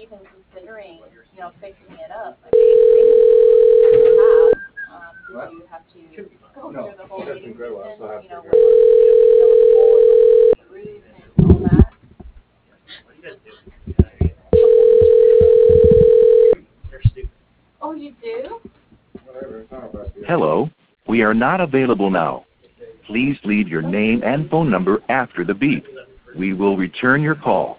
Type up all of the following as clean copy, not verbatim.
even considering, fixing it up? I mean, did you have to go through the whole meeting season, with the roof and all that? Oh, you do? Hello, we are not available now. Please leave your name and phone number after the beep. We will return your call.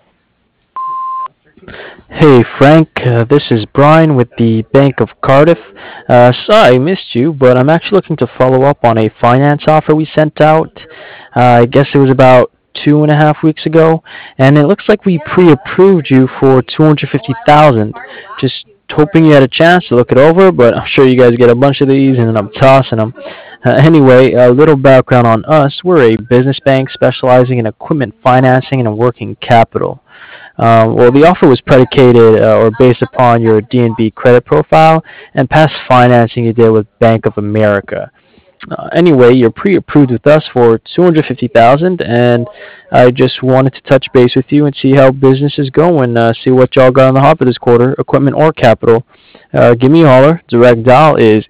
Hey Frank, this is Brian with the Bank of Cardiff. Sorry I missed you, but I'm actually looking to follow up on a finance offer we sent out. I guess it was about 2.5 weeks ago, and it looks like we pre-approved you for 250,000. Just hoping you had a chance to look it over, but I'm sure you guys get a bunch of these, and I'm tossing them. Anyway, a little background on us. We're a business bank specializing in equipment financing and working capital. Well, the offer was predicated or based upon your DNB credit profile and past financing you did with Bank of America. Anyway, you're pre-approved with us for 250,000, and I just wanted to touch base with you and see how business is going. See what y'all got on the hopper this quarter, equipment or capital. Give me a holler. Direct dial is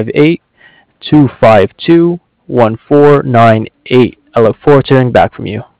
858-252-1498. I look forward to hearing back from you.